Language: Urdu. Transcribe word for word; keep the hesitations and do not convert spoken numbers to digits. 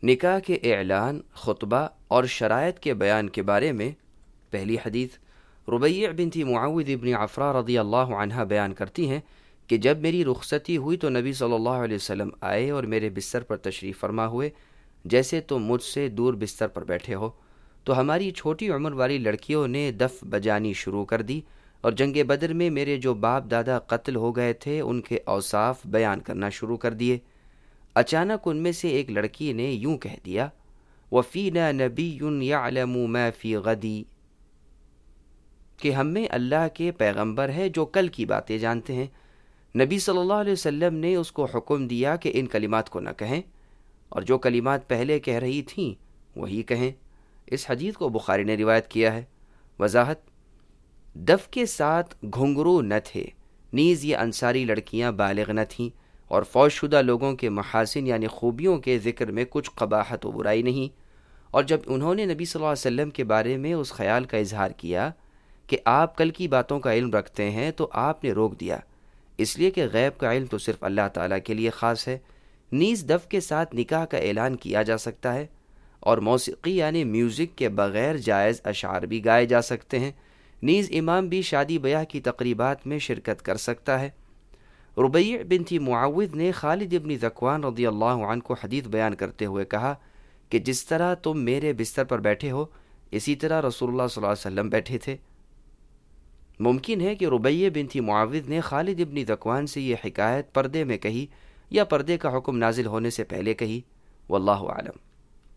نکاح کے اعلان، خطبہ اور شرائط کے بیان کے بارے میں پہلی حدیث ربیع بنت معوذ بن عفراء رضی اللہ عنہا بیان کرتی ہیں کہ جب میری رخصتی ہوئی تو نبی صلی اللہ علیہ وسلم آئے اور میرے بستر پر تشریف فرما ہوئے، جیسے تم مجھ سے دور بستر پر بیٹھے ہو، تو ہماری چھوٹی عمر والی لڑکیوں نے دف بجانی شروع کر دی اور جنگ بدر میں میرے جو باپ دادا قتل ہو گئے تھے ان کے اوصاف بیان کرنا شروع کر دیے۔ اچانک ان میں سے ایک لڑکی نے یوں کہہ دیا، وَفِينَا نَبِيٌّ يَعْلَمُ مَا فِي غَدِي، کہ ہم میں اللہ کے پیغمبر ہے جو کل کی باتیں جانتے ہیں۔ نبی صلی اللہ علیہ وسلم نے اس کو حکم دیا کہ ان کلمات کو نہ کہیں، اور جو کلمات پہلے کہہ رہی تھیں وہی کہیں۔ اس حدیث کو بخاری نے روایت کیا ہے۔ وضاحت: دف کے ساتھ گھنگرو نہ تھے، نیز یہ انصاری لڑکیاں بالغ نہ تھیں، اور فوت شدہ لوگوں کے محاسن یعنی خوبیوں کے ذکر میں کچھ قباحت و برائی نہیں۔ اور جب انہوں نے نبی صلی اللہ علیہ وسلم کے بارے میں اس خیال کا اظہار کیا کہ آپ کل کی باتوں کا علم رکھتے ہیں تو آپ نے روک دیا، اس لیے کہ غیب کا علم تو صرف اللہ تعالیٰ کے لیے خاص ہے۔ نیز دف کے ساتھ نکاح کا اعلان کیا جا سکتا ہے، اور موسیقی یعنی میوزک کے بغیر جائز اشعار بھی گائے جا سکتے ہیں۔ نیز امام بھی شادی بیاہ کی تقریبات میں شرکت کر سکتا ہے۔ ربیع بنت معوذ نے خالد ابن ذکوان رضی اللہ عنہ کو حدیث بیان کرتے ہوئے کہا کہ جس طرح تم میرے بستر پر بیٹھے ہو اسی طرح رسول اللہ صلی اللہ علیہ وسلم بیٹھے تھے۔ ممکن ہے کہ ربیع بنت معوذ نے خالد ابن ذکوان سے یہ حکایت پردے میں کہی یا پردے کا حکم نازل ہونے سے پہلے کہی، واللہ اعلم۔